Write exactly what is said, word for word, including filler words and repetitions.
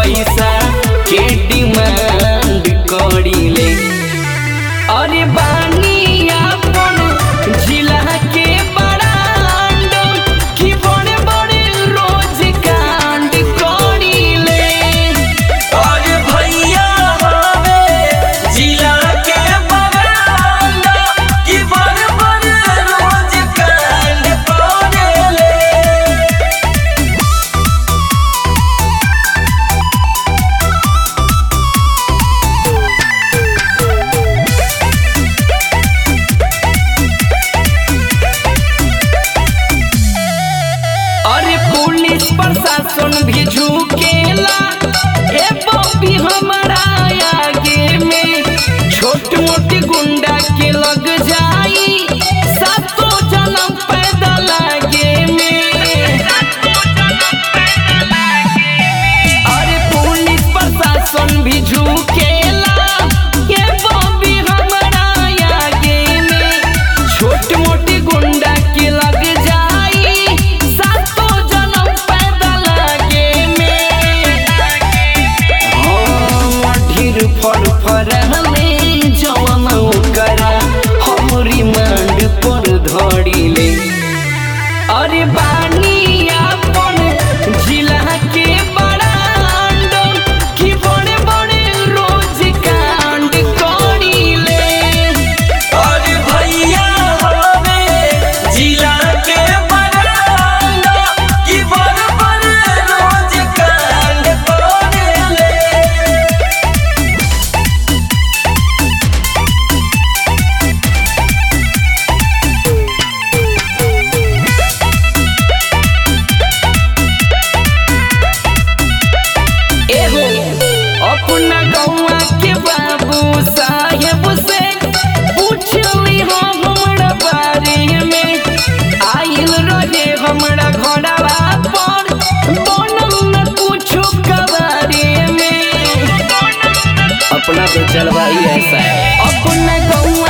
पैसा के डिमांड करीले। अरे बानी अपन जिला के ब्रांड की बड़े बड़े रोज कांड करीले। अरे भैया हमें जिला के ब्रांड की बड़े बड़े रोज कांड करेले। अरे पुलिस प्रशासन भी झुकेला ए बॉबी हमारा आगे में। छोट मोट गुंडा के लग जाई सातों जन्म पैदल आगे में। अरे पुलिस प्रशासन भी झुकेला ए बॉबी हमारा आगे में। छोट मोट गुंडा के लग जाई सातों जन्म पैदल आगे में। हाँ ढेर फर फर हमें जवन करा हमरी मांड पर धड़ीले। अरे बानी अपन जिला के ब्रांड की बड़े बड़े रोज कांड करीले। अरे भैया हमें जिला के ब्रांड की बड़े बड़े रोज कांड करेले। एहो अपना गौवा के बाबू साहेब से पूछली हो हमरा बारे में। आइल रहे हमरा घरवा पर बनल न कुछो कबारे में। अपना तो चलवा ही ऐसा है। अपना गौवा